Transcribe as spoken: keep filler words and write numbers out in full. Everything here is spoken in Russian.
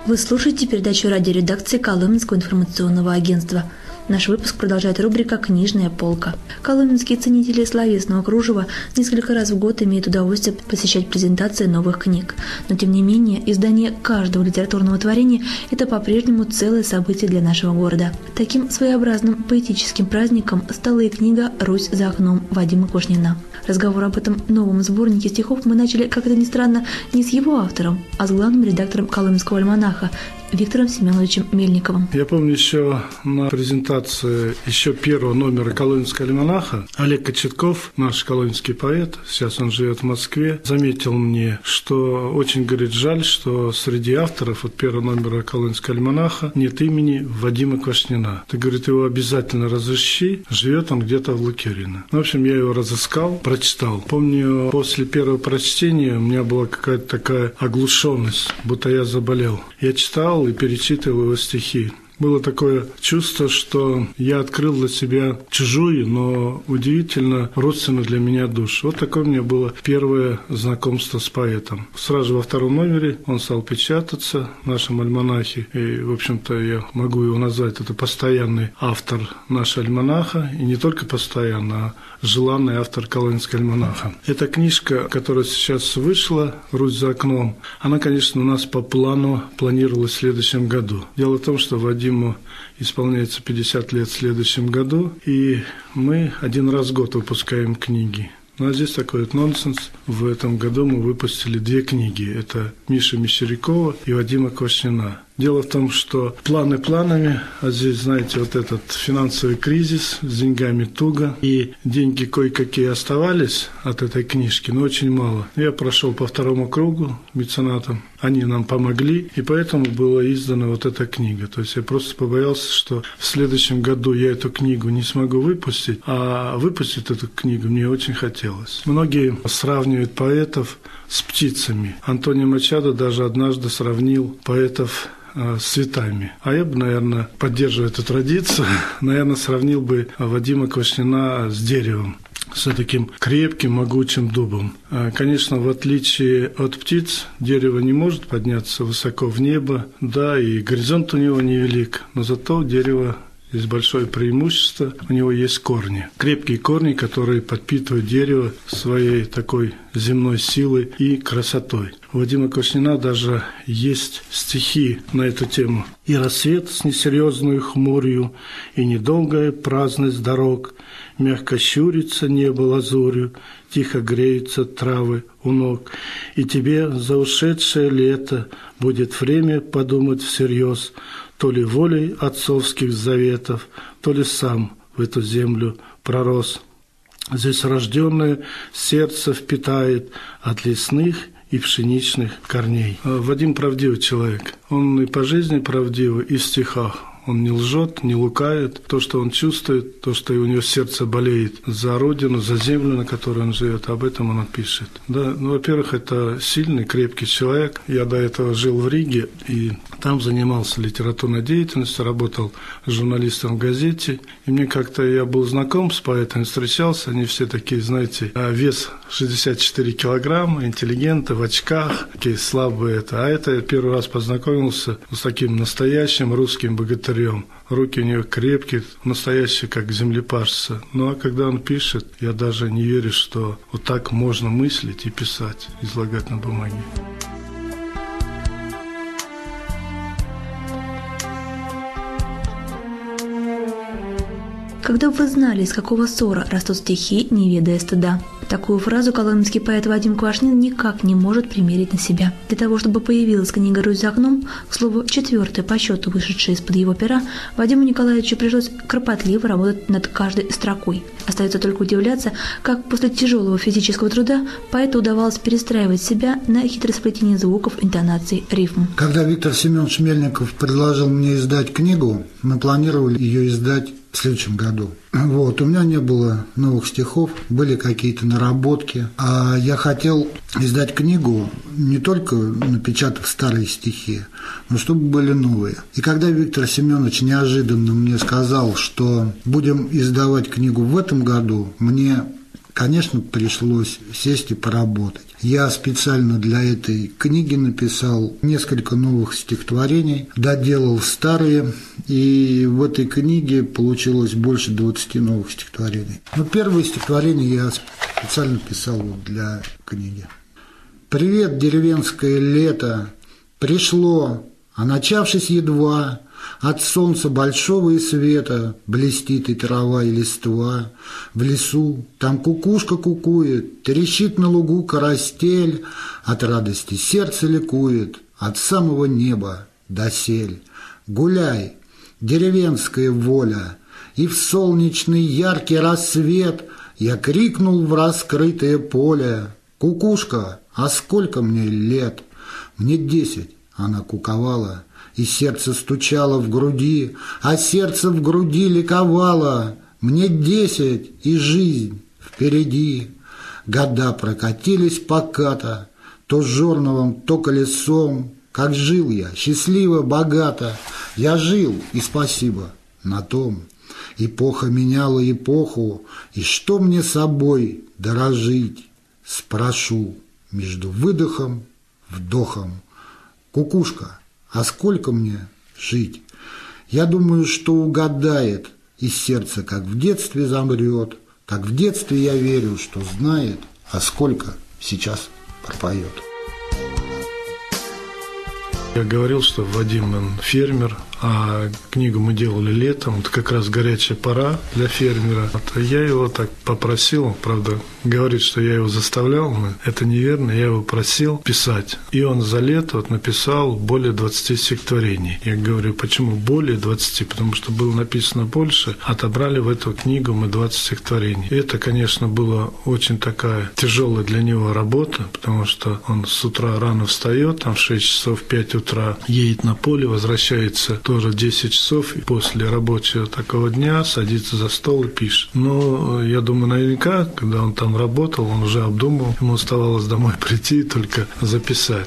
Вы слушаете передачу радиоредакции Коломенского информационного агентства. Наш выпуск продолжает рубрика «Книжная полка». Коломенские ценители словесного кружева несколько раз в год имеют удовольствие посещать презентации новых книг. Но, тем не менее, издание каждого литературного творения – это по-прежнему целое событие для нашего города. Таким своеобразным поэтическим праздником стала и книга «Русь за окном» Вадима Квашнина. Разговор об этом новом сборнике стихов мы начали, как это ни странно, не с его автором, а с главным редактором Коломенского альманаха Виктором Семеновичем Мельниковым. Я помню еще на презентации еще первого номера Коломенского альманаха Олег Кочетков, наш коломенский поэт, сейчас он живет в Москве, заметил мне, что очень, говорит, жаль, что среди авторов от первого номера Коломенского альманаха нет имени Вадима Квашнина. Ты, говорит, его обязательно разыщи, живет он где-то в Лукерьино. В общем, я его разыскал, прочитал. Помню, после первого прочтения у меня была какая-то такая оглушенность, будто я заболел. Я читал и перечитывал его стихи. Было такое чувство, что я открыл для себя чужую, но удивительно родственную для меня душу. Вот такое у меня было первое знакомство с поэтом. Сразу во втором номере он стал печататься в нашем альманахе. И, в общем-то, я могу его назвать, это постоянный автор нашего альманаха. И не только постоянно, а желанный автор Коломенского альманаха. Эта книжка, которая сейчас вышла, «Русь за окном», она, конечно, у нас по плану планировалась в следующем году. Дело в том, что Вадим Ему исполняется пятьдесят лет в следующем году, и мы один раз в год выпускаем книги. Ну, а здесь такой вот нонсенс. В этом году мы выпустили две книги. Это Миши Мещерякова и Вадима Квашнина. Дело в том, что планы планами, а здесь, знаете, вот этот финансовый кризис, с деньгами туго, и деньги кое-какие оставались от этой книжки, но очень мало. Я прошел по второму кругу меценатам, они нам помогли, и поэтому была издана вот эта книга. То есть я просто побоялся, что в следующем году я эту книгу не смогу выпустить, а выпустить эту книгу мне очень хотелось. Многие сравнивают поэтов с птицами. Антонио Мачадо даже однажды сравнил поэтов с цветами. А я бы, наверное, поддерживая эту традицию, наверное, сравнил бы Вадима Квашнина с деревом, с таким крепким, могучим дубом. Конечно, в отличие от птиц, дерево не может подняться высоко в небо, да, и горизонт у него невелик, но зато дерево есть большое преимущество, у него есть корни. Крепкие корни, которые подпитывают дерево своей такой земной силой и красотой. У Вадима Квашнина даже есть стихи на эту тему. «И рассвет с несерьезной хмурью, и недолгая праздность дорог, мягко щурится небо лазурью, тихо греются травы у ног. И тебе за ушедшее лето будет время подумать всерьез, то ли волей отцовских заветов, то ли сам в эту землю пророс. Здесь рожденное сердце впитает от лесных и пшеничных корней». Вадим правдивый человек. Он и по жизни правдивый, и в стихах. Он не лжет, не лукавит. То, что он чувствует, то, что у него сердце болеет за родину, за землю, на которой он живет, об этом он пишет. Да, ну, во-первых, это сильный, крепкий человек. Я до этого жил в Риге, и там занимался литературной деятельностью, работал журналистом в газете. И мне как-то, я был знаком с поэтами, встречался, они все такие, знаете, вес шестьдесят четыре килограмма, интеллигенты, в очках, такие слабые. Это. А это я первый раз познакомился с таким настоящим русским богатырем. Руки у него крепкие, настоящие, как землепашцы. Ну, а когда он пишет, я даже не верю, что вот так можно мыслить и писать, излагать на бумаге. Когда вы знали, из какого ссора растут стихи, не ведая стыда. Такую фразу коломенский поэт Вадим Квашнин никак не может примерить на себя. Для того, чтобы появилась книга «Русь за окном», к слову, четвертая по счету, вышедшая из-под его пера, Вадиму Николаевичу пришлось кропотливо работать над каждой строкой. Остается только удивляться, как после тяжелого физического труда поэту удавалось перестраивать себя на хитросплетение звуков, интонаций, рифм. Когда Виктор Семенович Мельников предложил мне издать книгу, мы планировали ее издать в следующем году. Вот, у меня не было новых стихов, были какие-то наработки, а я хотел издать книгу не только напечатав старые стихи, но чтобы были новые. И когда Виктор Семенович неожиданно мне сказал, что будем издавать книгу в этом году, мне конечно, пришлось сесть и поработать. Я специально для этой книги написал несколько новых стихотворений, доделал старые, и в этой книге получилось больше двадцати новых стихотворений. Но первое стихотворение я специально писал вот для книги. «Привет, деревенское лето, пришло, а начавшись едва, от солнца большого и света блестит и трава, и листва. В лесу там кукушка кукует, трещит на лугу карастель, от радости сердце ликует, от самого неба досель. Гуляй, деревенская воля, и в солнечный яркий рассвет я крикнул в раскрытое поле: кукушка, а сколько мне лет? Мне десять, она куковала, и сердце стучало в груди, а сердце в груди ликовало. Мне десять, и жизнь впереди. Года прокатились покато, то жорновом, то колесом. Как жил я, счастливо, богато, я жил, и спасибо на том. Эпоха меняла эпоху, и что мне собой дорожить? Спрошу между выдохом, вдохом: кукушка, а сколько мне жить? Я думаю, что угадает, и сердце, как в детстве, замрет, как в детстве я верю, что знает, а сколько сейчас пропоет. Я говорил, что Вадим, он фермер, а книгу мы делали летом, это как раз горячая пора для фермера. Вот я его так попросил, правда, говорит, что я его заставлял, но это неверно, я его просил писать. И он за лето вот написал более двадцати стихотворений. Я говорю, почему более двадцати? Потому что было написано больше, отобрали в эту книгу мы двадцать стихотворений. И это, конечно, была очень такая тяжелая для него работа, потому что он с утра рано встает, там в шесть часов, в пять утра едет на поле, возвращается тоже в десять часов, и после рабочего такого дня садится за стол и пишет. Но я думаю, наверняка, когда он там работал, он уже обдумал, ему оставалось домой прийти и только записать.